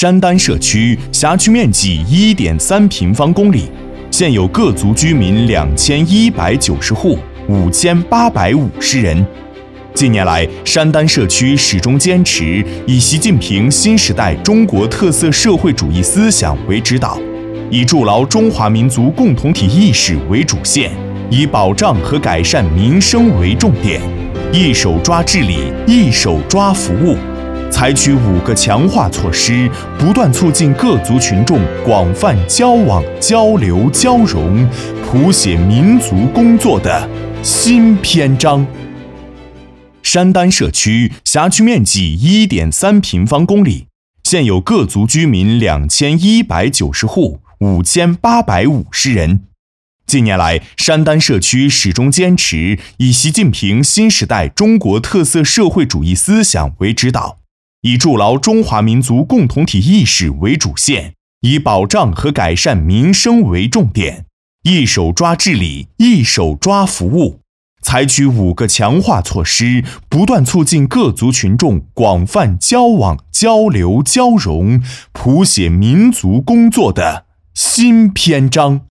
山丹社区辖区面积 1.3平方公里，现有各族居民2190户，5850人。近年来，山丹社区始终坚持以习近平新时代中国特色社会主义思想为指导，以筑牢中华民族共同体意识为主线，以保障和改善民生为重点，一手抓治理，一手抓服务，采取5个强化措施，不断促进各族群众广泛交往、交流、交融，谱写民族工作的新篇章。山丹社区辖区面积 1.3平方公里，现有各族居民2190户，5850人。近年来，山丹社区始终坚持以习近平新时代中国特色社会主义思想为指导，以筑牢中华民族共同体意识为主线，以保障和改善民生为重点，一手抓治理，一手抓服务，采取5个强化措施，不断促进各族群众广泛交往、交流、交融，谱写民族工作的新篇章。